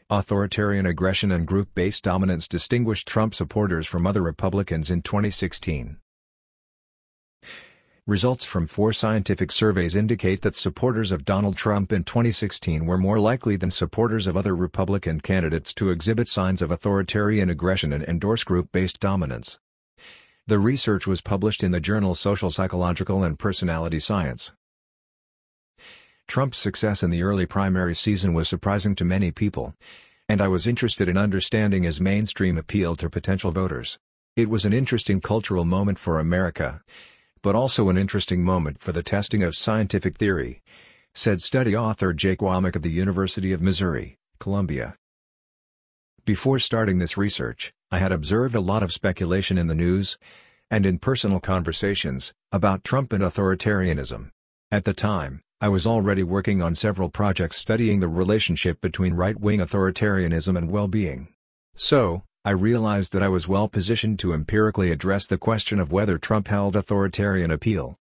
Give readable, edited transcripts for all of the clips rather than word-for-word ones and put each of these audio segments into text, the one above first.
Authoritarian aggression and group-based dominance distinguished Trump supporters from other Republicans in 2016. Results from 4 scientific surveys indicate that supporters of Donald Trump in 2016 were more likely than supporters of other Republican candidates to exhibit signs of authoritarian aggression and endorse group-based dominance. The research was published in the journal Social Psychological and Personality Science. Trump's success in the early primary season was surprising to many people, and I was interested in understanding his mainstream appeal to potential voters. It was an interesting cultural moment for America, but also an interesting moment for the testing of scientific theory, said study author Jake Womack of the University of Missouri, Columbia. Before starting this research, I had observed a lot of speculation in the news, and in personal conversations, about Trump and authoritarianism. At the time, I was already working on several projects studying the relationship between right-wing authoritarianism and well-being. So, I realized that I was well positioned to empirically address the question of whether Trump held authoritarian appeal.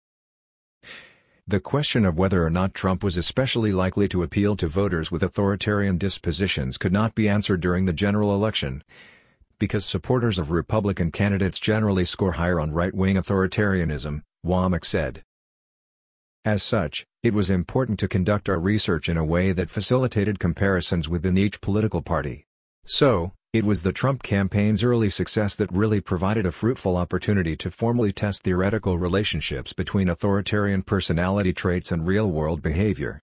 The question of whether or not Trump was especially likely to appeal to voters with authoritarian dispositions could not be answered during the general election, because supporters of Republican candidates generally score higher on right-wing authoritarianism, Womack said. As such, it was important to conduct our research in a way that facilitated comparisons within each political party. So, it was the Trump campaign's early success that really provided a fruitful opportunity to formally test theoretical relationships between authoritarian personality traits and real-world behavior.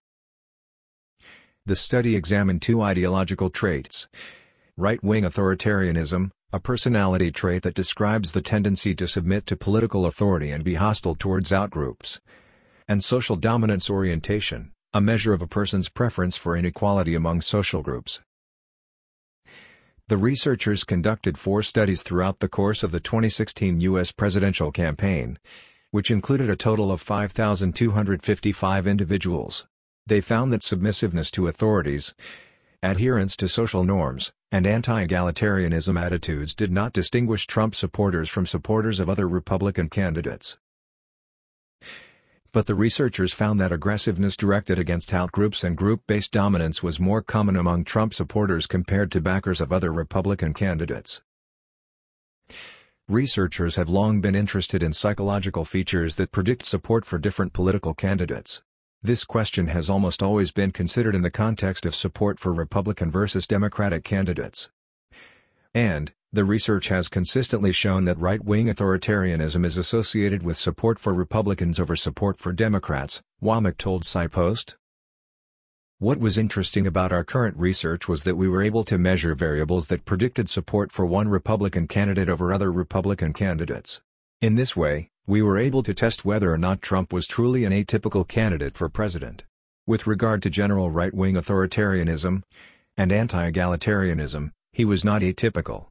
The study examined 2 ideological traits: right-wing authoritarianism, a personality trait that describes the tendency to submit to political authority and be hostile towards outgroups, and social dominance orientation, a measure of a person's preference for inequality among social groups. The researchers conducted 4 studies throughout the course of the 2016 U.S. presidential campaign, which included a total of 5,255 individuals. They found that submissiveness to authorities, adherence to social norms, and anti-egalitarianism attitudes did not distinguish Trump supporters from supporters of other Republican candidates. But the researchers found that aggressiveness directed against outgroups and group-based dominance was more common among Trump supporters compared to backers of other Republican candidates. Researchers have long been interested in psychological features that predict support for different political candidates. This question has almost always been considered in the context of support for Republican versus Democratic candidates. And, the research has consistently shown that right-wing authoritarianism is associated with support for Republicans over support for Democrats, Womack told SciPost. What was interesting about our current research was that we were able to measure variables that predicted support for one Republican candidate over other Republican candidates. In this way, we were able to test whether or not Trump was truly an atypical candidate for president. With regard to general right-wing authoritarianism and anti-egalitarianism, he was not atypical.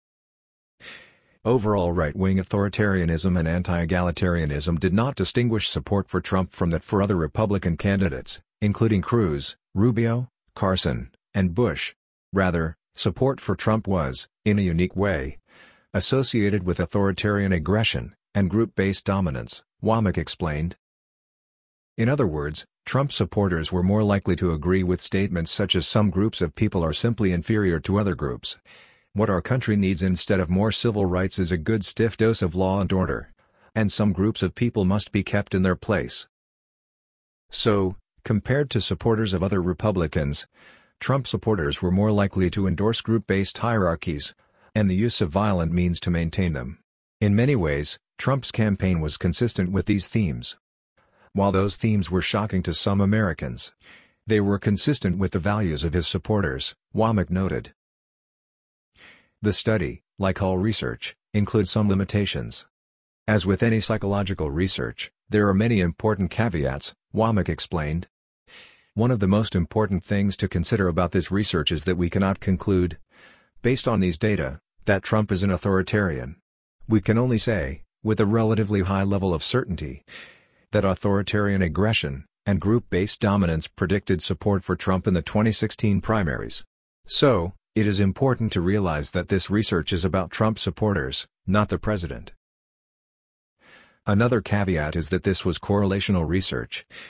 Overall right-wing authoritarianism and anti-egalitarianism did not distinguish support for Trump from that for other Republican candidates, including Cruz, Rubio, Carson, and Bush. Rather, support for Trump was, in a unique way, associated with authoritarian aggression and group-based dominance, Womack explained. In other words, Trump supporters were more likely to agree with statements such as some groups of people are simply inferior to other groups. What our country needs instead of more civil rights is a good stiff dose of law and order. And some groups of people must be kept in their place. So, compared to supporters of other Republicans, Trump supporters were more likely to endorse group-based hierarchies, and the use of violent means to maintain them. In many ways, Trump's campaign was consistent with these themes. While those themes were shocking to some Americans, they were consistent with the values of his supporters, Womack noted. The study, like all research, includes some limitations. As with any psychological research, there are many important caveats, Womack explained. One of the most important things to consider about this research is that we cannot conclude, based on these data, that Trump is an authoritarian. We can only say, with a relatively high level of certainty, that authoritarian aggression and group-based dominance predicted support for Trump in the 2016 primaries. So, it is important to realize that this research is about Trump supporters, not the president. Another caveat is that this was correlational research,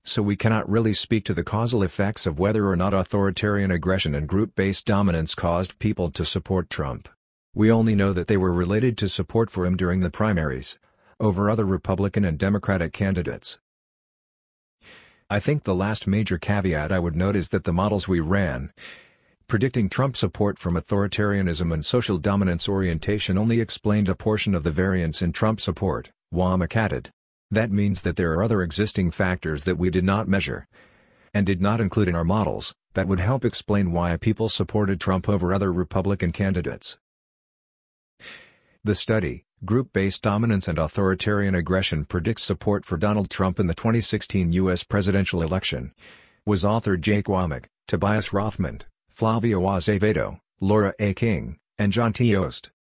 so we cannot really speak to the causal effects of whether or not authoritarian aggression and group-based dominance caused people to support Trump. We only know that they were related to support for him during the primaries, over other Republican and Democratic candidates. I think the last major caveat I would note is that the models we ran, predicting Trump support from authoritarianism and social dominance orientation, only explained a portion of the variance in Trump support, Womack added. That means that there are other existing factors that we did not measure, and did not include in our models, that would help explain why people supported Trump over other Republican candidates. The study, Group-Based Dominance and Authoritarian Aggression Predicts Support for Donald Trump in the 2016 U.S. Presidential Election, was authored Jake Womack, Tobias Rothman, Flavio Azevedo, Laura A. King, and John T. Yost.